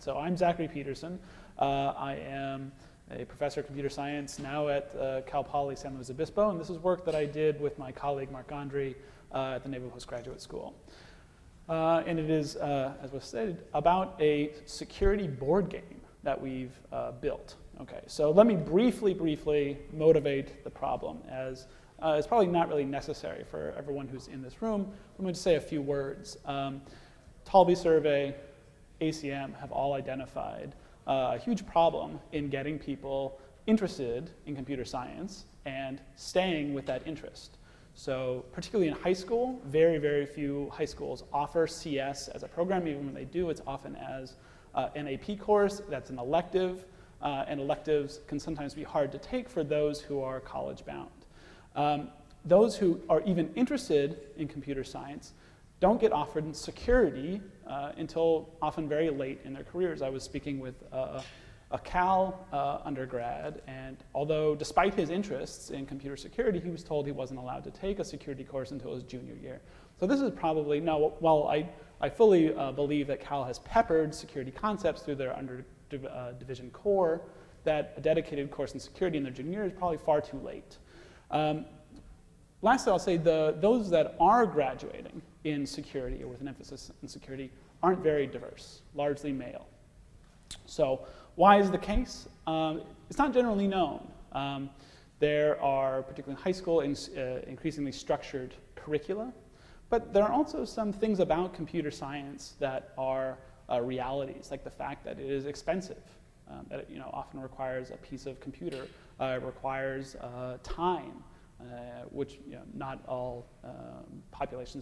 So I'm Zachary Peterson. I am a professor of computer science now at Cal Poly San Luis Obispo, and this is work that I did with my colleague Mark Gondry at the Naval Postgraduate School. And it is, as was stated, about a security board game that we've built. Okay, so let me briefly motivate the problem, as it's probably not really necessary for everyone who's in this room. I'm going to say a few words. Talby Survey, ACM have all identified a huge problem in getting people interested in computer science and staying with that interest. So particularly in high school, very few high schools offer CS as a program. Even when they do, it's often as an AP course. That's an elective, and electives can sometimes be hard to take for those who are college bound. Those who are even interested in computer science don't get offered security until often very late in their careers. I was speaking with a Cal undergrad, and although despite his interests in computer security, he was told he wasn't allowed to take a security course until his junior year. So this is probably, no, while I fully believe that Cal has peppered security concepts through their division core, that a dedicated course in security in their junior year is probably far too late. Lastly, I'll say those that are graduating in security, or with an emphasis in security, aren't very diverse, largely male. So why is the case? It's not generally known. There are, particularly in high school, increasingly structured curricula, but there are also some things about computer science that are realities, like the fact that it is expensive, that it often requires a piece of computer, it requires time, which not all populations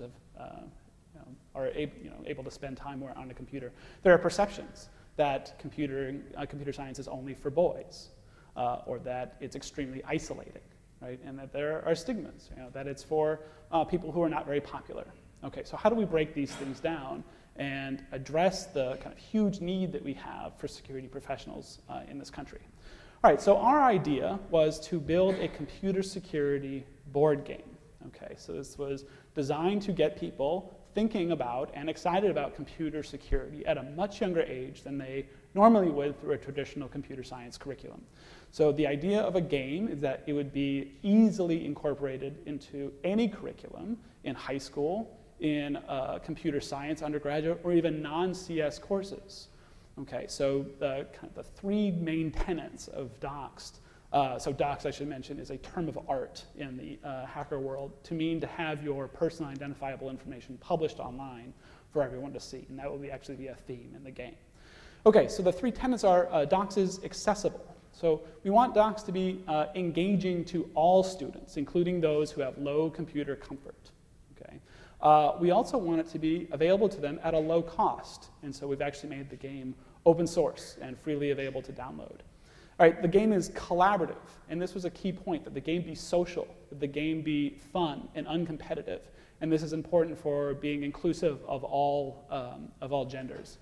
are able to spend time on a computer. There are perceptions that computer science is only for boys, or that it's extremely isolating, right? And that there are stigmas, that it's for people who are not very popular. Okay, so how do we break these things down and address the kind of huge need that we have for security professionals in this country? All right, so our idea was to build a computer security board game. Okay, so this was designed to get people thinking about and excited about computer security at a much younger age than they normally would through a traditional computer science curriculum. So the idea of a game is that it would be easily incorporated into any curriculum in high school, in computer science undergraduate, or even non-CS courses. Okay, so the three main tenets of Doxed. So Doxed, I should mention, is a term of art in the hacker world to mean to have your personal identifiable information published online for everyone to see, and that will actually be a theme in the game. Okay, so the three tenets are Doxed is accessible. So we want Doxed to be engaging to all students, including those who have low computer comfort. Okay. We also want it to be available to them at a low cost, and so we've actually made the game open source and freely available to download. All right, the game is collaborative, and this was a key point, that the game be social, that the game be fun and uncompetitive, and this is important for being inclusive of all genders,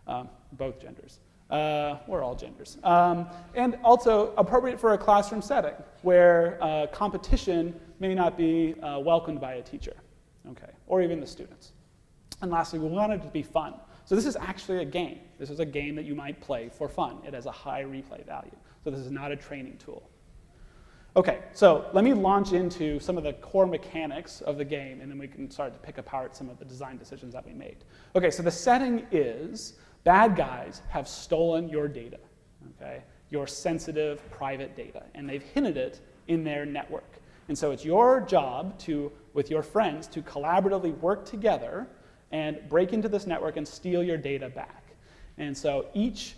both genders, or all genders, and also appropriate for a classroom setting where competition may not be welcomed by a teacher, okay, or even the students. And lastly, we want it to be fun. So this is actually a game. This is a game that you might play for fun. It has a high replay value. So this is not a training tool. Okay, so let me launch into some of the core mechanics of the game, and then we can start to pick apart some of the design decisions that we made. Okay, so the setting is bad guys have stolen your data, okay, your sensitive private data, and they've hidden it in their network. And so it's your job to, with your friends, to collaboratively work together and break into this network and steal your data back. And so each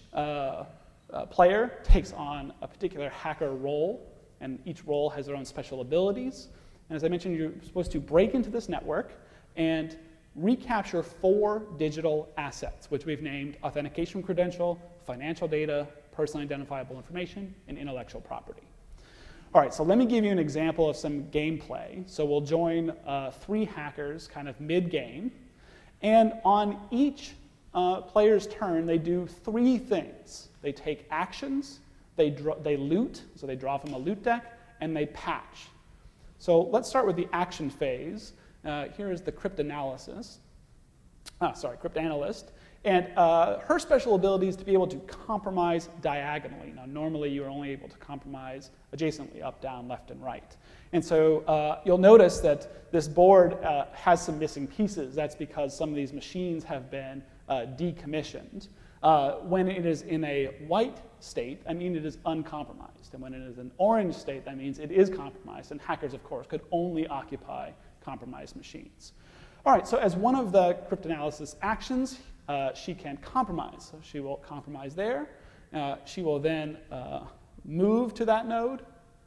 player takes on a particular hacker role, and each role has their own special abilities. And as I mentioned, you're supposed to break into this network and recapture 4 digital assets, which we've named authentication credential, financial data, personally identifiable information, and intellectual property. All right, so let me give you an example of some gameplay. So we'll join 3 hackers kind of mid-game, and on each player's turn, they do 3 things. They take actions, they loot, so they draw from a loot deck, and they patch. So let's start with the action phase. Here is the cryptanalyst, And her special ability is to be able to compromise diagonally. Now, normally you're only able to compromise adjacently, up, down, left, and right. And so you'll notice that this board has some missing pieces. That's because some of these machines have been decommissioned. When it is in a white state, I mean it is uncompromised. And when it is an orange state, that means it is compromised. And hackers, of course, could only occupy compromised machines. All right, so as one of the cryptanalysis actions, she can compromise. So she will compromise there. She will then move to that node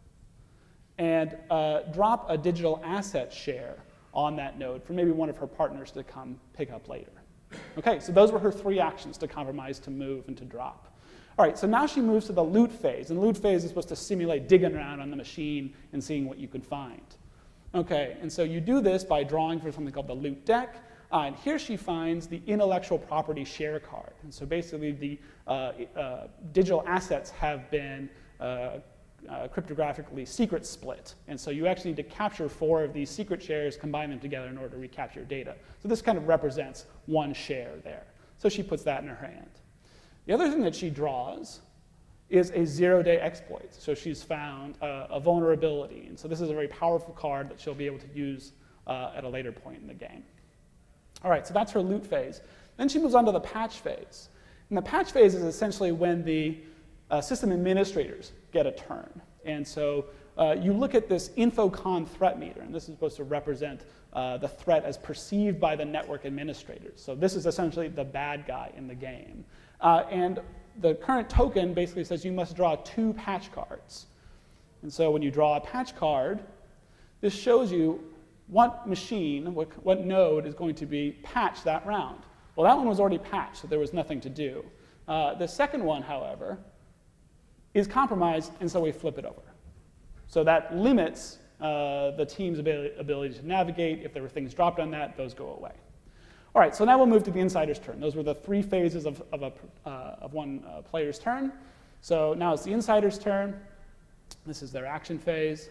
and drop a digital asset share on that node for maybe one of her partners to come pick up later. Okay, so those were her 3 actions: to compromise, to move, and to drop. All right, so now she moves to the loot phase. And the loot phase is supposed to simulate digging around on the machine and seeing what you can find. Okay, and so you do this by drawing for something called the loot deck. And here she finds the intellectual property share card. And so basically the digital assets have been cryptographically secret split. And so you actually need to capture 4 of these secret shares, combine them together in order to recapture data. So this kind of represents 1 share there. So she puts that in her hand. The other thing that she draws is a 0-day exploit. So she's found a vulnerability. And so this is a very powerful card that she'll be able to use at a later point in the game. All right, so that's her loot phase. Then she moves on to the patch phase. And the patch phase is essentially when the system administrators get a turn. And so you look at this InfoCon threat meter, and this is supposed to represent the threat as perceived by the network administrators. So this is essentially the bad guy in the game. And the current token basically says you must draw 2 patch cards. And so when you draw a patch card, this shows you what machine, what node is going to be patched that round. Well, that one was already patched, so there was nothing to do. The second one, however, is compromised, and so we flip it over. So that limits the team's ability to navigate. If there were things dropped on that, those go away. All right, so now we'll move to the insider's turn. Those were the 3 phases of one player's turn. So now it's the insider's turn. This is their action phase.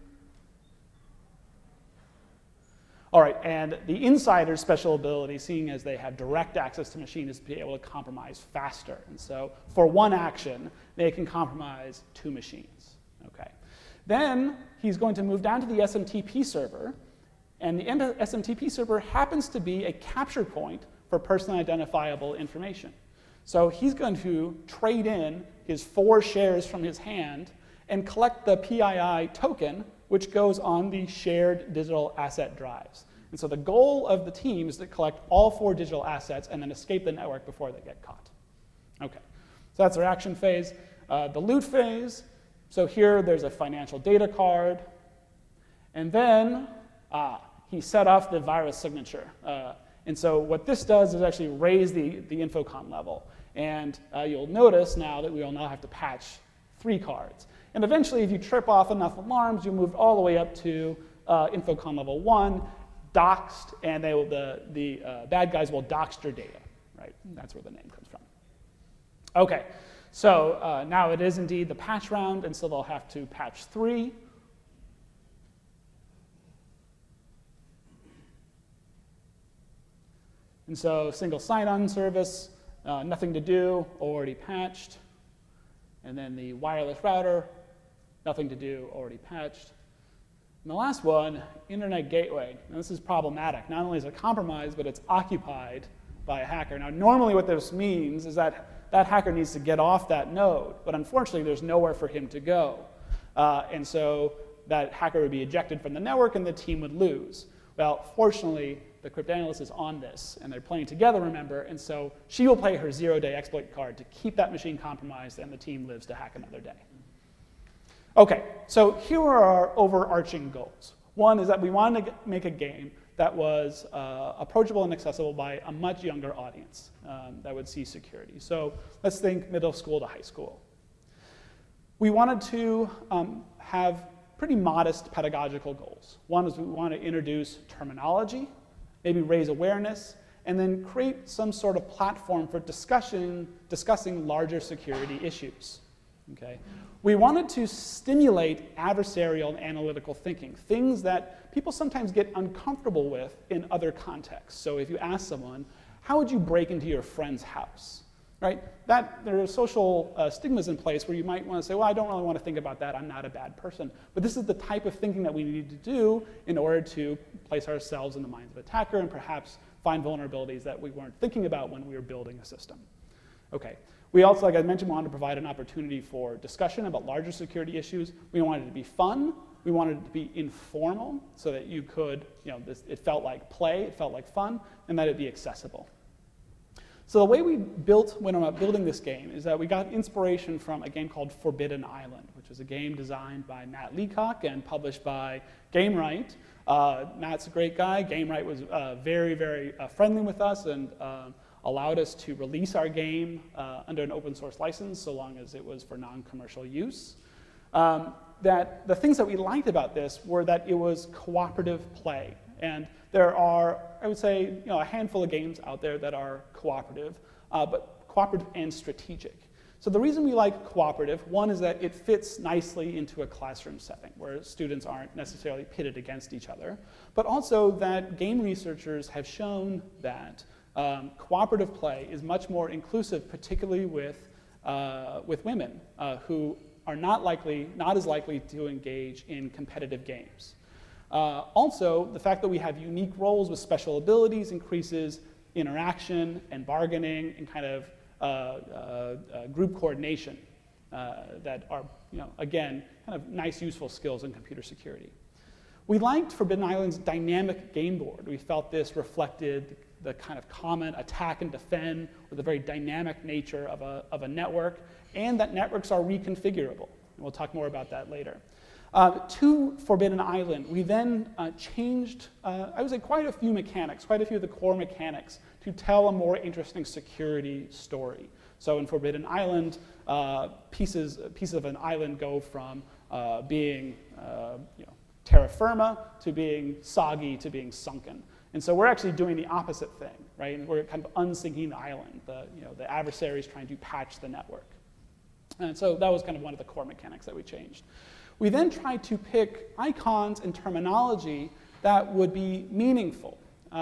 All right, and the insider's special ability, seeing as they have direct access to machine, is to be able to compromise faster. And so for 1 action, they can compromise 2 machines. Okay. Then he's going to move down to the SMTP server, and the SMTP server happens to be a capture point for personally identifiable information. So he's going to trade in his 4 shares from his hand and collect the PII token, which goes on the shared digital asset drives. And so the goal of the team is to collect all 4 digital assets and then escape the network before they get caught. Okay, so that's their action phase. The loot phase, so here there's a financial data card. And then he set off the virus signature. And so what this does is actually raise the InfoCon level. And you'll notice now that we will now have to patch 3 cards. And eventually, if you trip off enough alarms, you'll move all the way up to InfoCon level 1, doxed, and the bad guys will dox your data, right? That's where the name comes from. Okay, so now it is indeed the patch round, and so they'll have to patch 3. And so single sign-on service, nothing to do, already patched. And then the wireless router, nothing to do, already patched. And the last one, internet gateway. Now this is problematic. Not only is it compromised, but it's occupied by a hacker. Now normally what this means is that that hacker needs to get off that node, but unfortunately there's nowhere for him to go. And so that hacker would be ejected from the network and the team would lose. Well, fortunately, the cryptanalyst is on this, and they're playing together, remember, and so she will play her 0-day exploit card to keep that machine compromised, and the team lives to hack another day. Okay, so here are our overarching goals. One is that we wanted to make a game that was approachable and accessible by a much younger audience that would see security. So let's think middle school to high school. We wanted to have pretty modest pedagogical goals. One is we want to introduce terminology, maybe raise awareness, and then create some sort of platform for discussing larger security issues. Okay? We wanted to stimulate adversarial and analytical thinking, things that people sometimes get uncomfortable with in other contexts. So if you ask someone, how would you break into your friend's house, right? There are social stigmas in place where you might want to say, well, I don't really want to think about that. I'm not a bad person. But this is the type of thinking that we need to do in order to place ourselves in the minds of an attacker and perhaps find vulnerabilities that we weren't thinking about when we were building a system. Okay. We also, like I mentioned, wanted to provide an opportunity for discussion about larger security issues. We wanted it to be fun. We wanted it to be informal so that you could, it felt like play, it felt like fun, and that it'd be accessible. So the way we built when I'm building this game is that we got inspiration from a game called Forbidden Island, which is a game designed by Matt Leacock and published by Gamewright. Matt's a great guy. Gamewright was very, very friendly with us and allowed us to release our game under an open source license so long as it was for non-commercial use. That the things that we liked about this were that it was cooperative play. And there are, I would say, a handful of games out there that are cooperative, but cooperative and strategic. So the reason we like cooperative, one is that it fits nicely into a classroom setting where students aren't necessarily pitted against each other, but also that game researchers have shown that cooperative play is much more inclusive, particularly with women who are not as likely to engage in competitive games. Also, the fact that we have unique roles with special abilities increases interaction and bargaining and kind of group coordination that are, again, kind of nice, useful skills in computer security. We liked Forbidden Island's dynamic game board. We felt this reflected the kind of common attack and defend or the very dynamic nature of a network, and that networks are reconfigurable. And we'll talk more about that later. To Forbidden Island, we then changed, I would say, quite a few mechanics, quite a few of the core mechanics to tell a more interesting security story. So in Forbidden Island, pieces of an island go from being terra firma to being soggy to being sunken. And so we're actually doing the opposite thing, right? And we're kind of unsinking the island. The adversary is trying to patch the network. And so that was kind of one of the core mechanics that we changed. We then tried to pick icons and terminology that would be meaningful.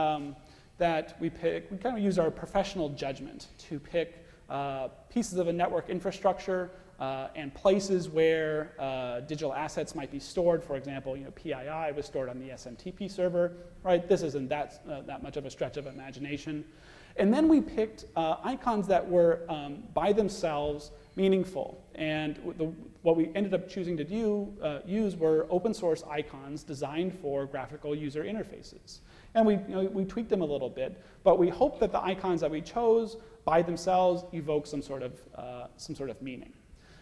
We kind of use our professional judgment to pick pieces of a network infrastructure and places where digital assets might be stored. For example, PII was stored on the SMTP server, right? This isn't that much of a stretch of imagination. And then we picked icons that were by themselves meaningful. And what we ended up choosing to use were open source icons designed for graphical user interfaces. And we tweaked them a little bit, but we hope that the icons that we chose by themselves evoke some sort of meaning.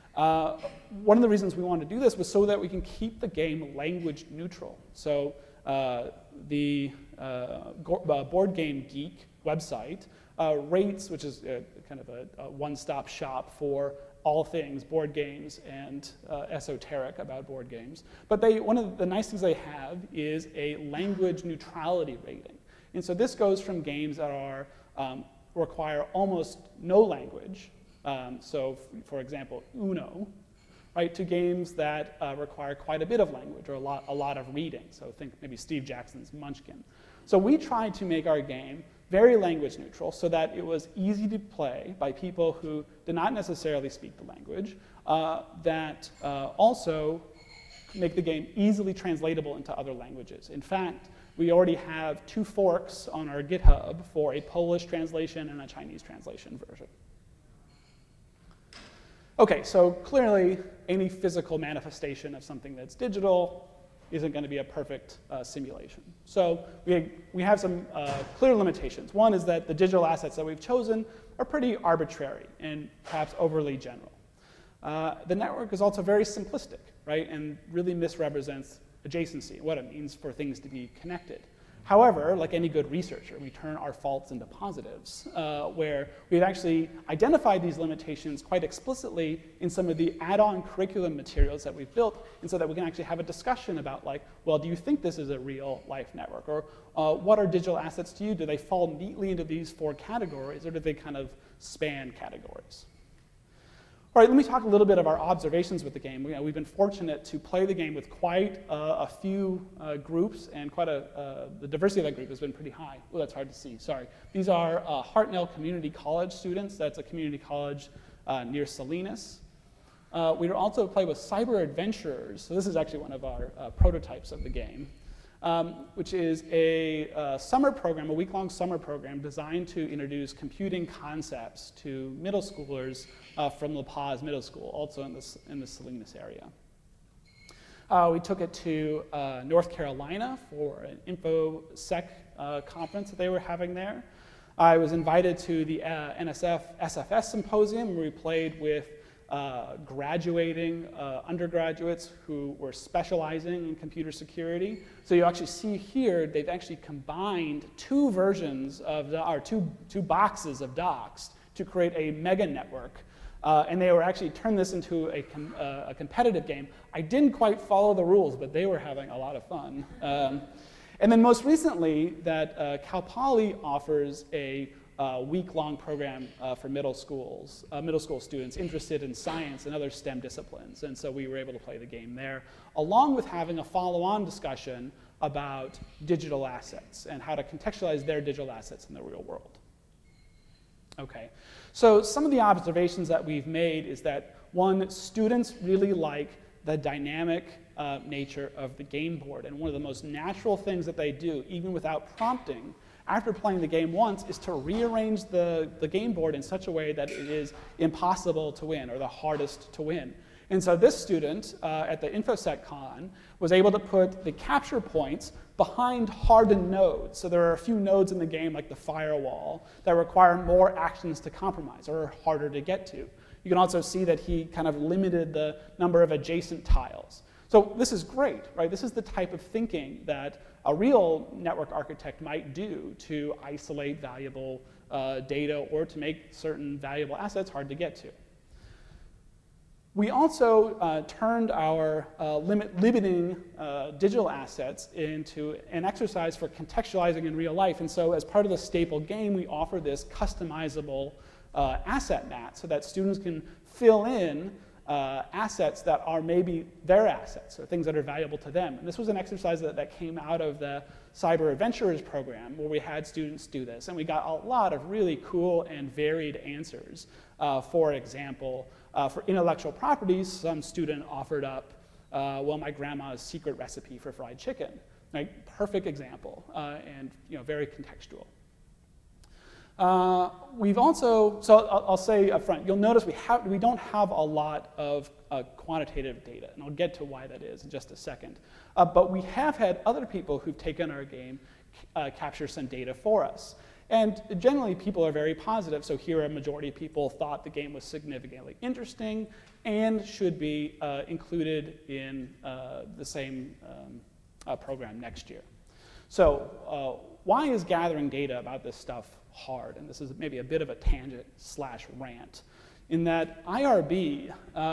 One of the reasons we wanted to do this was so that we can keep the game language neutral. So the Board Game Geek website rates, which is kind of a one-stop shop for all things board games and esoteric about board games. But one of the nice things they have is a language neutrality rating. And so this goes from games that require almost no language, so for example, Uno, right, to games that require quite a bit of language or a lot of reading. So think maybe Steve Jackson's Munchkin. So we tried to make our game very language neutral so that it was easy to play by people who did not necessarily speak the language, that also make the game easily translatable into other languages. In fact, we already have 2 forks on our GitHub for a Polish translation and a Chinese translation version. Okay, so clearly any physical manifestation of something that's digital isn't going to be a perfect simulation. So we have some clear limitations. One is that the digital assets that we've chosen are pretty arbitrary and perhaps overly general. The network is also very simplistic, right, and really misrepresents adjacency, what it means for things to be connected. However, like any good researcher, we turn our faults into positives, where we've actually identified these limitations quite explicitly in some of the add-on curriculum materials that we've built, and so that we can actually have a discussion about, like, well, do you think this is a real-life network? Or what are digital assets to you? Do they fall neatly into these 4 categories, or do they kind of span categories? All right, let me talk a little bit of our observations with the game. We've been fortunate to play the game with quite a few groups, and the diversity of that group has been pretty high. Oh, that's hard to see, sorry. These are Hartnell Community College students. That's a community college near Salinas. We also play with Cyber Adventurers. So this is actually one of our prototypes of the game, which is a summer program, a week-long summer program designed to introduce computing concepts to middle schoolers from La Paz Middle School, also in the Salinas area. We took it to North Carolina for an InfoSec conference that they were having there. I was invited to the NSF SFS Symposium, where we played with graduating undergraduates who were specializing in computer security. So you actually see here, they've actually combined two versions of two boxes of Doxed to create a mega network. And they were actually turned this into a competitive game. I didn't quite follow the rules, but they were having a lot of fun. And then most recently, that Cal Poly offers a week-long program for middle school students interested in science and other STEM disciplines. And so we were able to play the game there, along with having a follow-on discussion about digital assets and how to contextualize their digital assets in the real world. Okay, so some of the observations that we've made is that, one, students really like the dynamic nature of the game board. And one of the most natural things that they do, even without prompting, after playing the game once, is to rearrange the game board in such a way that it is impossible to win, or the hardest to win. And so this student at the InfoSec Con was able to put the capture points behind hardened nodes. So there are a few nodes in the game, like the firewall, that require more actions to compromise or are harder to get to. You can also see that he kind of limited the number of adjacent tiles. So this is great, right? This is the type of thinking that a real network architect might do to isolate valuable data or to make certain valuable assets hard to get to. We also turned our limiting digital assets into an exercise for contextualizing in real life. And so as part of the staple game, we offer this customizable asset mat so that students can fill in assets that are maybe their assets, or things that are valuable to them. And this was an exercise that came out of the Cyber Adventurers program, where we had students do this. And we got a lot of really cool and varied answers. For example, for intellectual properties, some student offered up, well, my grandma's secret recipe for fried chicken. Right? Perfect example, and very contextual. We've also, so I'll say up front, you'll notice we don't have a lot of quantitative data, and I'll get to why that is in just a second. But we have had other people who've taken our game capture some data for us. And generally, people are very positive. So here, a majority of people thought the game was significantly interesting and should be included in the same program next year. So why is gathering data about this stuff hard? And this is maybe a bit of a tangent/rant, in that IRB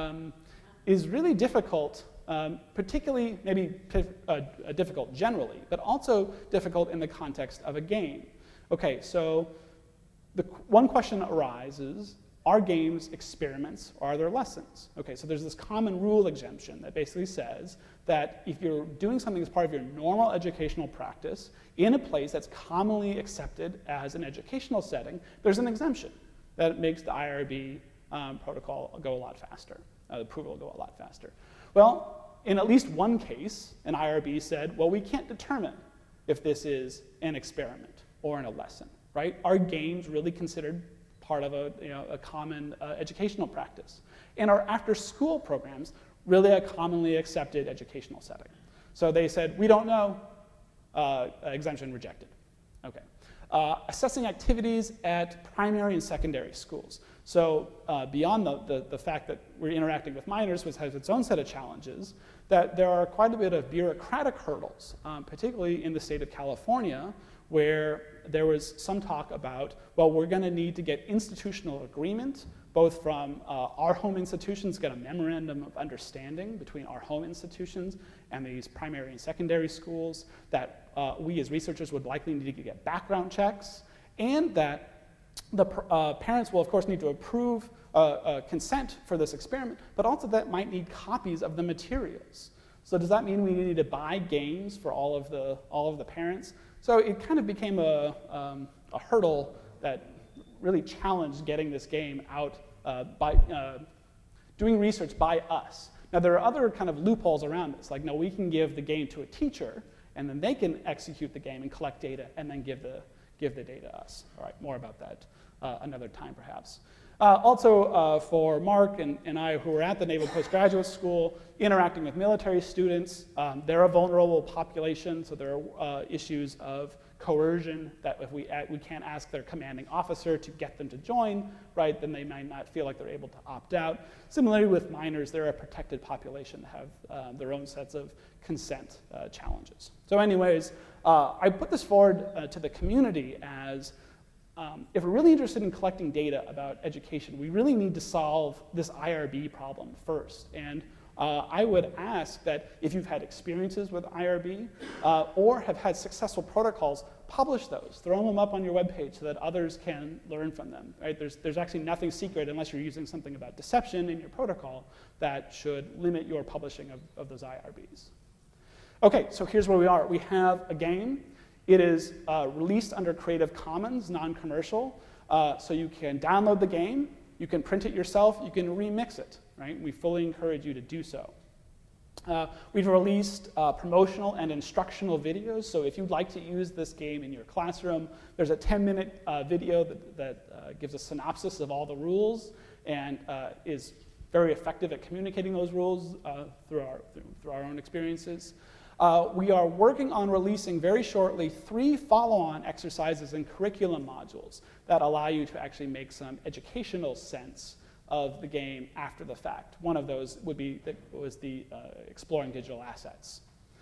is really difficult, particularly maybe difficult generally, but also difficult in the context of a game. Okay, so one question arises, are games experiments or are there lessons? Okay, so there's this common rule exemption that basically says that if you're doing something as part of your normal educational practice in a place that's commonly accepted as an educational setting, there's an exemption that makes the IRB protocol go a lot faster, the approval go a lot faster. Well, in at least one case, an IRB said, well, we can't determine if this is an experiment or in a lesson, right? Are games really considered part of a common educational practice? And are after-school programs really a commonly accepted educational setting? So they said, we don't know, exemption rejected. Okay. Assessing activities at primary and secondary schools. So beyond the fact that we're interacting with minors, which has its own set of challenges, that there are quite a bit of bureaucratic hurdles, particularly in the state of California, where there was some talk about, well, we're going to need to get institutional agreement, both from our home institutions, get a memorandum of understanding between our home institutions and these primary and secondary schools, that we as researchers would likely need to get background checks, and that the parents will, of course, need to approve consent for this experiment, but also that might need copies of the materials. So does that mean we need to buy games for all of the parents? So it kind of became a hurdle that really challenged getting this game out by doing research by us. Now there are other kind of loopholes around this, like no, we can give the game to a teacher, and then they can execute the game and collect data, and then give the data to us. All right, more about that another time perhaps. Also, for Mark and I, who were at the Naval Postgraduate School, interacting with military students, they're a vulnerable population, so there are issues of coercion that if we can't ask their commanding officer to get them to join, right, then they might not feel like they're able to opt out. Similarly with minors, they're a protected population that have their own sets of consent challenges. So anyways, I put this forward to the community as if we're really interested in collecting data about education, we really need to solve this IRB problem first. And I would ask that if you've had experiences with IRB or have had successful protocols, publish those. Throw them up on your webpage so that others can learn from them. Right? There's actually nothing secret unless you're using something about deception in your protocol that should limit your publishing of those IRBs. Okay, so here's where we are. We have a game. It is released under Creative Commons, non-commercial, so you can download the game, you can print it yourself, you can remix it, right? We fully encourage you to do so. We've released promotional and instructional videos, so if you'd like to use this game in your classroom, there's a 10-minute video that gives a synopsis of all the rules and is very effective at communicating those rules through our own experiences. We are working on releasing very shortly 3 follow-on exercises and curriculum modules that allow you to actually make some educational sense of the game after the fact. One of those was the exploring digital assets.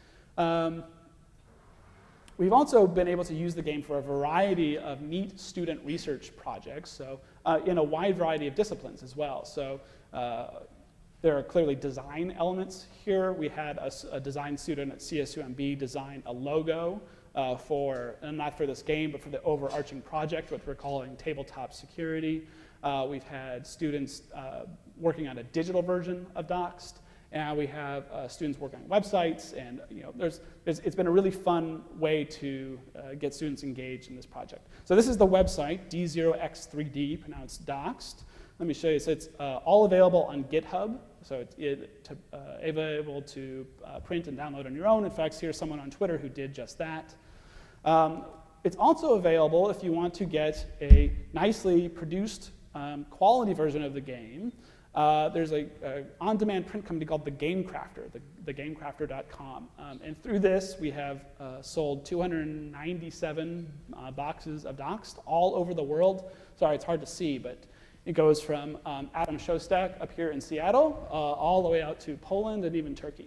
We've also been able to use the game for a variety of neat student research projects, so in a wide variety of disciplines as well. So there are clearly design elements here. We had a design student at CSUMB design a logo not for this game, but for the overarching project, which we're calling Tabletop Security. We've had students working on a digital version of Doxed, and we have students working on websites, and it's been a really fun way to get students engaged in this project. So this is the website, D0X3D, pronounced Doxed. Let me show you. So it's all available on GitHub. So it's available to print and download on your own. In fact, here's someone on Twitter who did just that. It's also available if you want to get a nicely produced quality version of the game. There's an on-demand print company called The Game Crafter, thegamecrafter.com. And through this, we have sold 297 boxes of Doxed all over the world. Sorry, it's hard to see, but it goes from Adam Shostak up here in Seattle all the way out to Poland and even Turkey.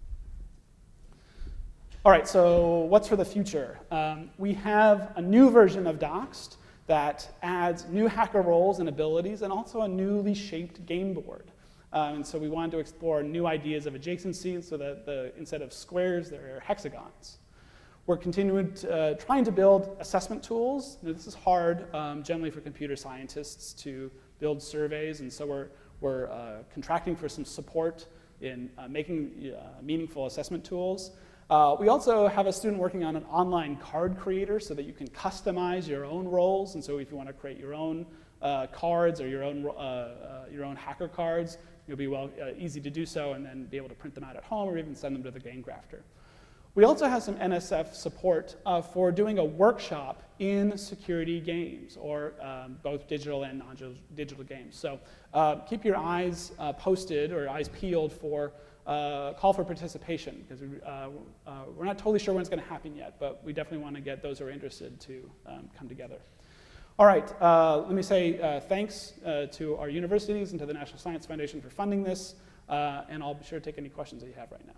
All right, so what's for the future? We have a new version of Doxed that adds new hacker roles and abilities and also a newly shaped game board. And so we wanted to explore new ideas of adjacency so that instead of squares, there are hexagons. We're continuing trying to build assessment tools. Now, this is hard generally for computer scientists to build surveys, and so we're contracting for some support in making meaningful assessment tools. We also have a student working on an online card creator so that you can customize your own roles, and so if you want to create your own cards or your own hacker cards, it'll be easy to do so and then be able to print them out at home or even send them to the Game Crafter. We also have some NSF support for doing a workshop in security games, or both digital and non-digital games. So keep your eyes posted or eyes peeled for call for participation, because we're not totally sure when it's going to happen yet, but we definitely want to get those who are interested to come together. All right, let me say thanks to our universities and to the National Science Foundation for funding this, and I'll be sure to take any questions that you have right now.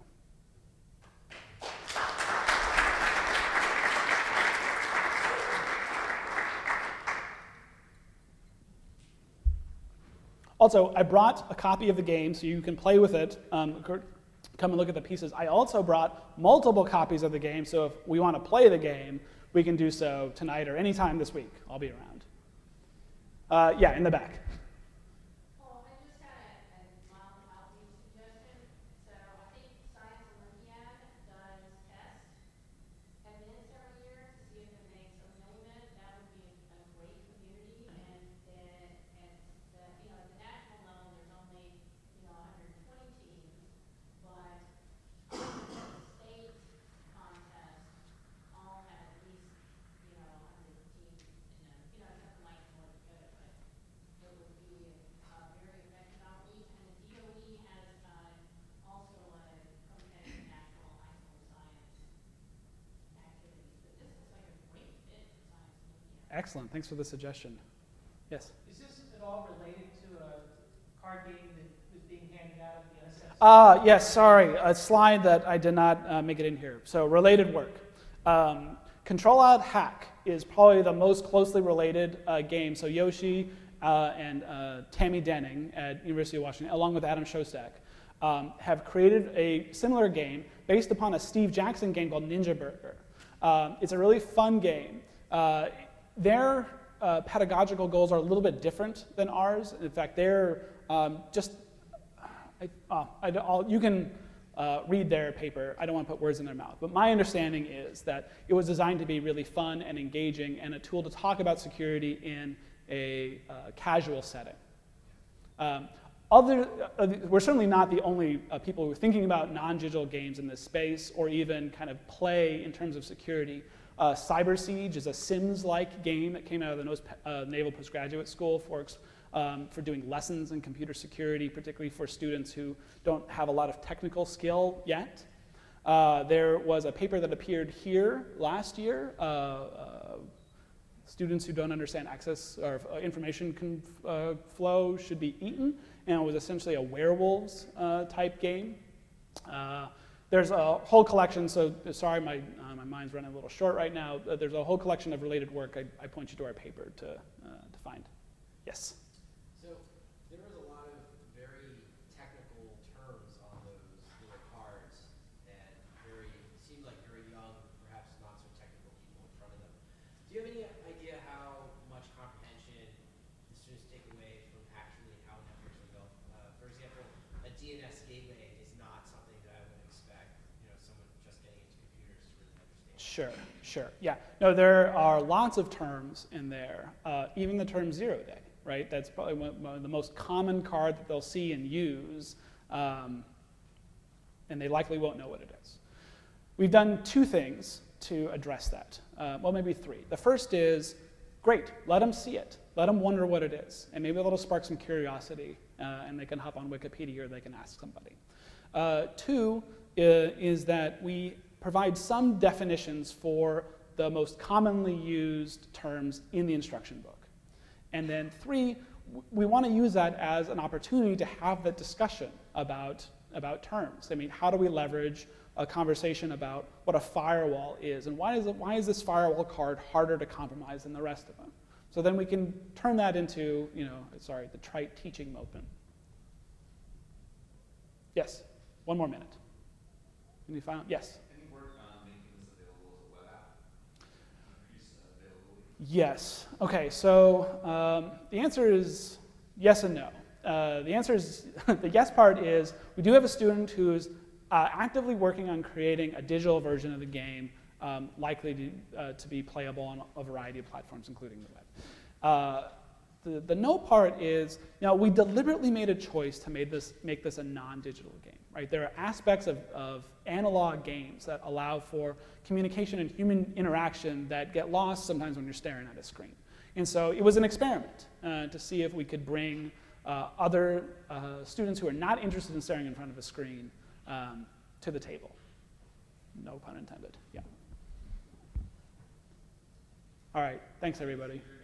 Also, I brought a copy of the game so you can play with it. Come and look at the pieces. I also brought multiple copies of the game, so if we want to play the game, we can do so tonight or anytime this week. I'll be around. Yeah, in the back. Excellent. Thanks for the suggestion. Yes? Is this at all related to a card game that was being handed out at the NSF? Yes, sorry. A slide that I did not make it in here. So related work. Control-Alt-Hack is probably the most closely related game. So Yoshi and Tammy Denning at University of Washington, along with Adam Shostak, have created a similar game based upon a Steve Jackson game called Ninja Burger. It's a really fun game. Their pedagogical goals are a little bit different than ours. In fact, they're you can read their paper. I don't want to put words in their mouth. But my understanding is that it was designed to be really fun and engaging and a tool to talk about security in a casual setting. We're certainly not the only people who are thinking about non-digital games in this space or even kind of play in terms of security. Cyber Siege is a Sims-like game that came out of the Naval Postgraduate School for doing lessons in computer security, particularly for students who don't have a lot of technical skill yet. There was a paper that appeared here last year. Students who don't understand access or information flow should be eaten, and it was essentially a werewolves type game. There's a whole collection, so sorry, my mind's running a little short right now. There's a whole collection of related work. I point you to our paper to find. Yes? So there was a lot of very technical terms on those little cards, and seemed like very young, perhaps not so technical people in front of them. Do you have any idea how much comprehension the students take away from actually how networks are built? For example, a DNS gateway is not something that I would expect, someone just getting into computers to really understand. Sure. Yeah. No, there are lots of terms in there. Even the term 0 day, right? That's probably one of the most common card that they'll see and use, and they likely won't know what it is. We've done two things to address that. Well, maybe three. The first is, great, let them see it. Let them wonder what it is. And maybe that'll spark some curiosity, and they can hop on Wikipedia or they can ask somebody. Two is that we provide some definitions for the most commonly used terms in the instruction book. And then three, we want to use that as an opportunity to have that discussion about terms. I mean, how do we leverage a conversation about what a firewall is, and why is this firewall card harder to compromise than the rest of them? So then we can turn that into, the trite teaching moment. Yes, one more minute. Any final? Yes. Any work on making this available as a web app? Increase availability? Yes. Okay. So the answer is yes and no. The answer is the yes part is we do have a student who's actively working on creating a digital version of the game, likely to be playable on a variety of platforms, including the web. The no part is, we deliberately made a choice to make this a non-digital game. Right? There are aspects of analog games that allow for communication and human interaction that get lost sometimes when you're staring at a screen. And so it was an experiment to see if we could bring other students who are not interested in staring in front of a screen to the table. No pun intended. Yeah. All right. Thanks, everybody.